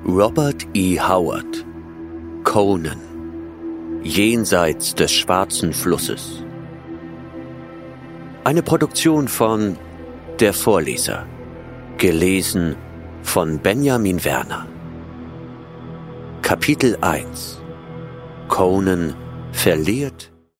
Robert E. Howard, Conan, Jenseits des Schwarzen Flusses. Eine Produktion von Der Vorleser, gelesen von Benjamin Werner. Kapitel 1: Conan verliert